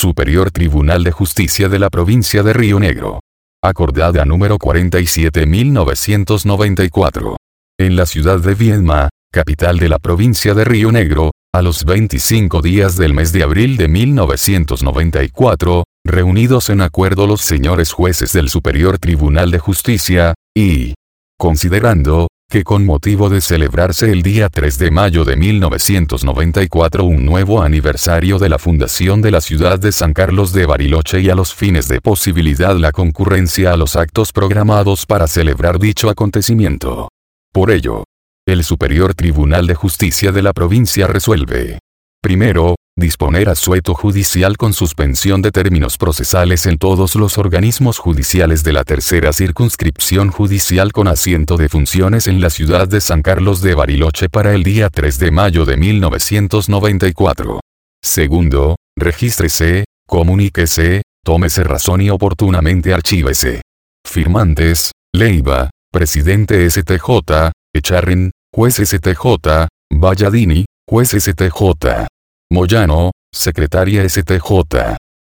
Superior Tribunal de Justicia de la Provincia de Río Negro. Acordada número 47.994. En la ciudad de Viedma, capital de la provincia de Río Negro, a los 25 días del mes de abril de 1994, reunidos en acuerdo los señores jueces del Superior Tribunal de Justicia, y considerando que con motivo de celebrarse el día 3 de mayo de 1994 un nuevo aniversario de la fundación de la ciudad de San Carlos de Bariloche y a los fines de posibilitar la concurrencia a los actos programados para celebrar dicho acontecimiento. Por ello, el Superior Tribunal de Justicia de la provincia resuelve: primero, disponer asueto judicial con suspensión de términos procesales en todos los organismos judiciales de la tercera circunscripción judicial con asiento de funciones en la ciudad de San Carlos de Bariloche para el día 3 de mayo de 1994. Segundo, regístrese, comuníquese, tómese razón y oportunamente archívese. Firmantes: Leiva, Presidente STJ, Echarren, Juez STJ, Valladini, Juez STJ. Moyano, Secretaria STJ.